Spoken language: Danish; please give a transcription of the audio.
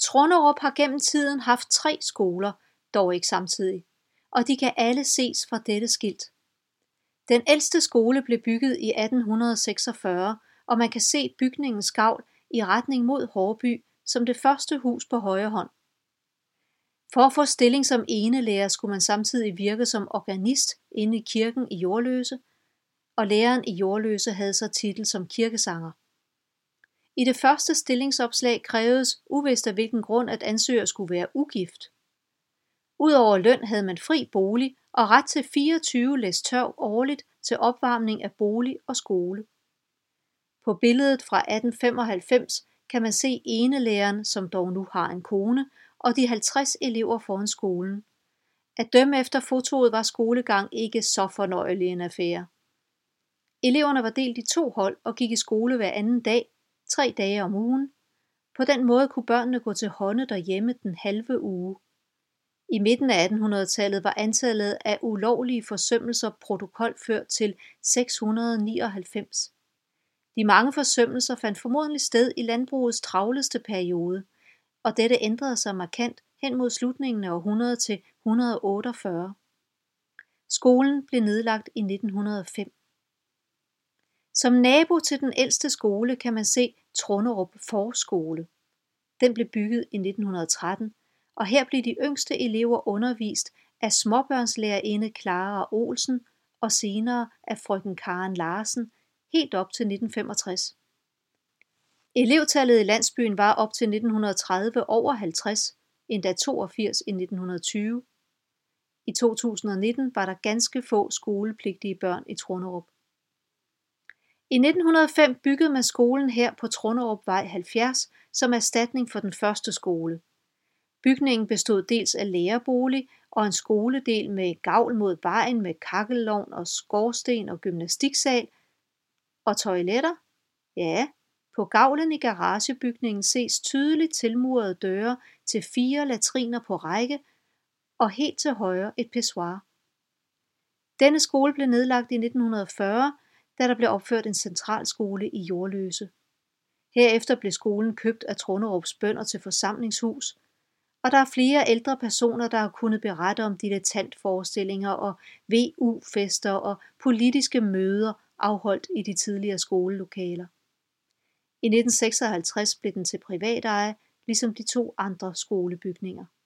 Trunderup har gennem tiden haft 3 skoler, dog ikke samtidig, og de kan alle ses fra dette skilt. Den ældste skole blev bygget i 1846, og man kan se bygningens gavl i retning mod Hårby som det første hus på højre hånd. For at få stilling som enelærer skulle man samtidig virke som organist inde i kirken i Jordløse, og læreren i Jordløse havde så titel som kirkesanger. I det første stillingsopslag krævedes uvist af hvilken grund, at ansøger skulle være ugift. Udover løn havde man fri bolig og ret til 24 læs tørv årligt til opvarmning af bolig og skole. På billedet fra 1895 kan man se enelæreren, som dog nu har en kone, og de 50 elever foran skolen. At dømme efter fotoet var skolegang ikke så fornøjelig en affære. Eleverne var delt i 2 hold og gik i skole hver anden dag, 3 dage om ugen. På den måde kunne børnene gå til hånde derhjemme den halve uge. I midten af 1800-tallet var antallet af ulovlige forsømmelser protokolført til 699. De mange forsømmelser fandt formodentlig sted i landbrugets travleste periode, og dette ændrede sig markant hen mod slutningen af århundredet til 148. Skolen blev nedlagt i 1905. Som nabo til den ældste skole kan man se Trunderup Forskole. Den blev bygget i 1913, og her blev de yngste elever undervist af småbørnslærerinde Clara Olsen og senere af frøken Karen Larsen helt op til 1965. Elevtallet i landsbyen var op til 1930 over 50, endda 82 i 1920. I 2019 var der ganske få skolepligtige børn i Trunderup. I 1905 byggede man skolen her på Trunderupvej 70 som erstatning for den første skole. Bygningen bestod dels af lærerbolig og en skoledel med gavl mod vejen med kakkelovn og skorsten og gymnastiksal og toiletter. Ja, på gavlen i garagebygningen ses tydeligt tilmurede døre til 4 latriner på række og helt til højre et pissoir. Denne skole blev nedlagt i 1940, da der blev opført en centralskole i Jordløse. Herefter blev skolen købt af Trunderups bønder til forsamlingshus, og der er flere ældre personer, der har kunnet berette om dilettantforestillinger og VU-fester og politiske møder afholdt i de tidligere skolelokaler. I 1956 blev den til privateje, ligesom de 2 andre skolebygninger.